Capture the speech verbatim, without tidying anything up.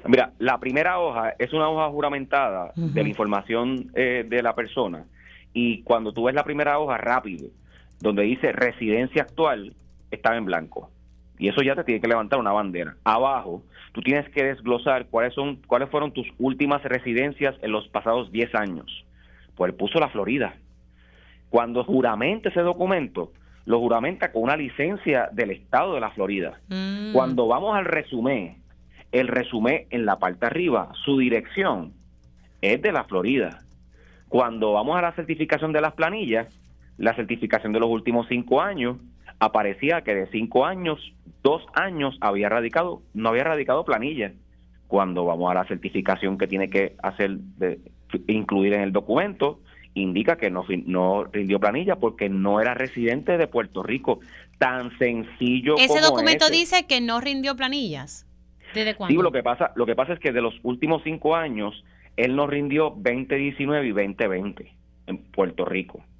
Mira, la primera hoja es una hoja juramentada uh-huh. de la información eh, de la persona, y cuando tú ves la primera hoja rápido, donde dice residencia actual, estaba en blanco. Y eso ya te tiene que levantar una bandera. Abajo, tú tienes que desglosar cuáles son, cuáles fueron tus últimas residencias en los pasados diez años. Pues él puso la Florida. Cuando juramenta ese documento, lo juramenta con una licencia del estado de la Florida. Mm. Cuando vamos al resumen, el resumen en la parte de arriba, su dirección es de la Florida. Cuando vamos a la certificación de las planillas, la certificación de los últimos cinco años, aparecía que de cinco años, dos años había radicado, no había radicado planilla. Cuando vamos a la certificación que tiene que hacer, de, incluir en el documento, indica que no, no rindió planilla porque no era residente de Puerto Rico. Tan sencillo ese como documento ese. Dice que no rindió planillas. ¿Desde cuándo? Sí, lo que pasa, lo que pasa es que de los últimos cinco años, él no rindió veinte diecinueve y veinte veinte en Puerto Rico.